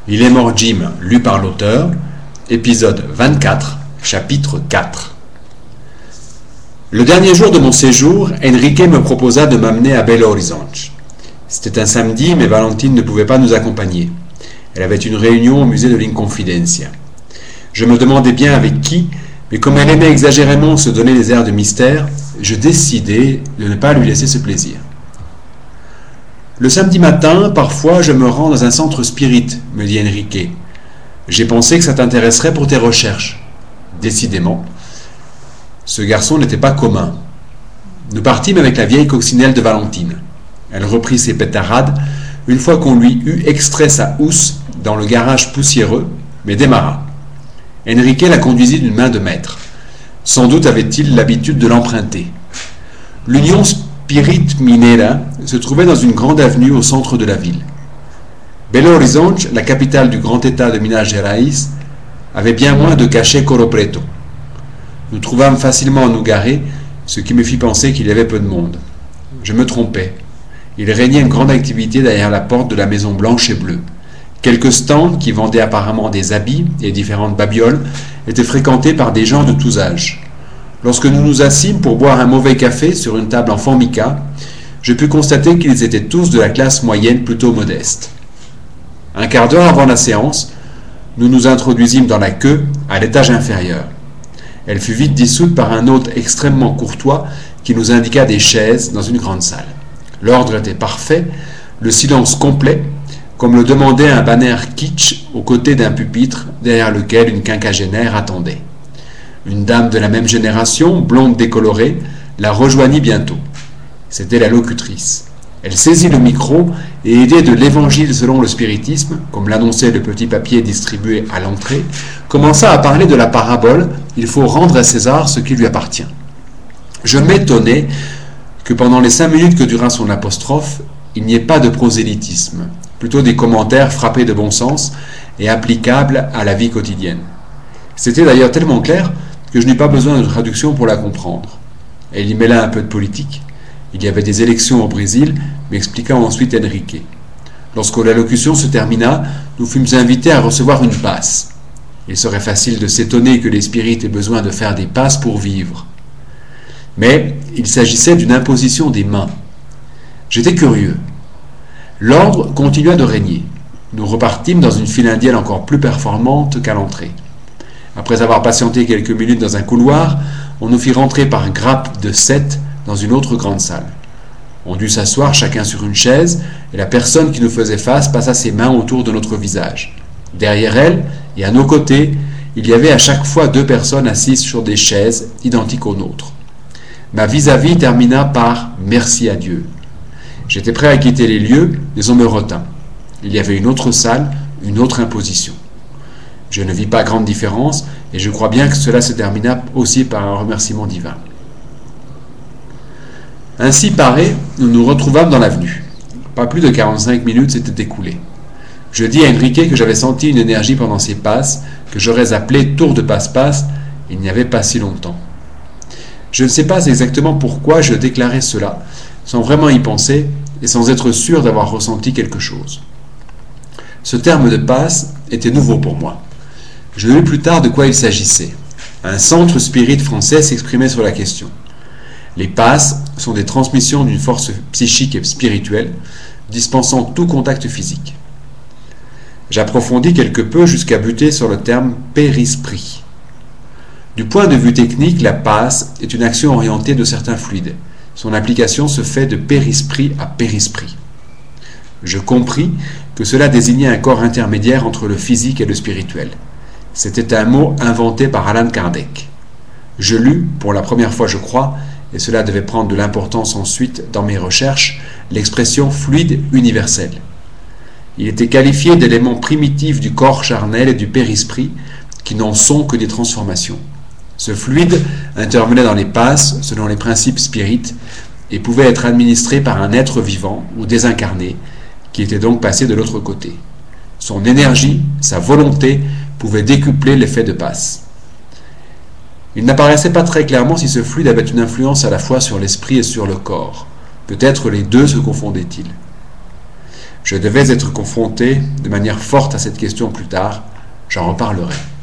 Il est mort Jim, lu par l'auteur, épisode 24, chapitre 4. Le dernier jour de mon séjour, Enrique me proposa de m'amener à Belo Horizonte. C'était un samedi, mais Valentine ne pouvait pas nous accompagner. Elle avait une réunion au musée de l'Inconfidencia. Je me demandais bien avec qui, mais comme elle aimait exagérément se donner des airs de mystère, je décidai de ne pas lui laisser ce plaisir. Le samedi matin, parfois, je me rends dans un centre spirit, me dit Enrique. J'ai pensé que ça t'intéresserait pour tes recherches. Décidément, ce garçon n'était pas commun. Nous partîmes avec la vieille coccinelle de Valentine. Elle reprit ses pétarades une fois qu'on lui eut extrait sa housse dans le garage poussiéreux, mais démarra. Enrique la conduisit d'une main de maître. Sans doute avait-il l'habitude de l'emprunter. L'Union Spirit Minera se trouvait dans une grande avenue au centre de la ville. Belo Horizonte, la capitale du grand état de Minas Gerais, avait bien moins de cachet qu'Ouro Preto. Nous trouvâmes facilement à nous garer, ce qui me fit penser qu'il y avait peu de monde. Je me trompais. Il régnait une grande activité derrière la porte de la maison blanche et bleue. Quelques stands, qui vendaient apparemment des habits et différentes babioles, étaient fréquentés par des gens de tous âges. Lorsque nous nous assîmes pour boire un mauvais café sur une table en formica, je pus constater qu'ils étaient tous de la classe moyenne plutôt modeste. Un quart d'heure avant la séance, nous nous introduisîmes dans la queue à l'étage inférieur. Elle fut vite dissoute par un hôte extrêmement courtois qui nous indiqua des chaises dans une grande salle. L'ordre était parfait, le silence complet, comme le demandait un banner kitsch aux côtés d'un pupitre derrière lequel une quinquagénaire attendait. Une dame de la même génération, blonde décolorée, la rejoignit bientôt. C'était la locutrice. Elle saisit le micro et, aidée de l'Évangile selon le spiritisme, comme l'annonçait le petit papier distribué à l'entrée, commença à parler de la parabole « Il faut rendre à César ce qui lui appartient ». Je m'étonnais que pendant les 5 minutes que dura son apostrophe, il n'y ait pas de prosélytisme, plutôt des commentaires frappés de bon sens et applicables à la vie quotidienne. C'était d'ailleurs tellement clair que je n'eus pas besoin de traduction pour la comprendre. Elle y mêla un peu de politique. Il y avait des élections au Brésil, m'expliqua ensuite Enrique. Lorsque l'allocution se termina, nous fûmes invités à recevoir une passe. Il serait facile de s'étonner que les spirites aient besoin de faire des passes pour vivre. Mais il s'agissait d'une imposition des mains. J'étais curieux. L'ordre continua de régner. Nous repartîmes dans une file indienne encore plus performante qu'à l'entrée. Après avoir patienté quelques minutes dans un couloir, on nous fit rentrer par grappe de 7 dans une autre grande salle. On dut s'asseoir chacun sur une chaise, et la personne qui nous faisait face passa ses mains autour de notre visage. Derrière elle, et à nos côtés, il y avait à chaque fois 2 personnes assises sur des chaises identiques aux nôtres. Ma vis-à-vis termina par « Merci à Dieu ». J'étais prêt à quitter les lieux, mais on me retint. Il y avait une autre salle, une autre imposition. Je ne vis pas grande différence, et je crois bien que cela se termina aussi par un remerciement divin. Ainsi paré, nous nous retrouvâmes dans l'avenue. Pas plus de 45 minutes s'étaient écoulées. Je dis à Enrique que j'avais senti une énergie pendant ces passes, que j'aurais appelé tour de passe-passe, il n'y avait pas si longtemps. Je ne sais pas exactement pourquoi je déclarais cela, sans vraiment y penser et sans être sûr d'avoir ressenti quelque chose. Ce terme de passe était nouveau pour moi. Je lus plus tard de quoi il s'agissait. Un centre spirit français s'exprimait sur la question. Les passes sont des transmissions d'une force psychique et spirituelle, dispensant tout contact physique. J'approfondis quelque peu jusqu'à buter sur le terme périsprit. Du point de vue technique, la passe est une action orientée de certains fluides. Son application se fait de périsprit à périsprit. Je compris que cela désignait un corps intermédiaire entre le physique et le spirituel. C'était un mot inventé par Allan Kardec. Je lus, pour la première fois je crois, et cela devait prendre de l'importance ensuite dans mes recherches, l'expression fluide universel. Il était qualifié d'éléments primitifs du corps charnel et du périsprit, qui n'en sont que des transformations. Ce fluide intervenait dans les passes selon les principes spirites et pouvait être administré par un être vivant ou désincarné qui était donc passé de l'autre côté. Son énergie, sa volonté pouvaient décupler l'effet de passe. Il n'apparaissait pas très clairement si ce fluide avait une influence à la fois sur l'esprit et sur le corps. Peut-être les deux se confondaient-ils. Je devais être confronté de manière forte à cette question plus tard, j'en reparlerai.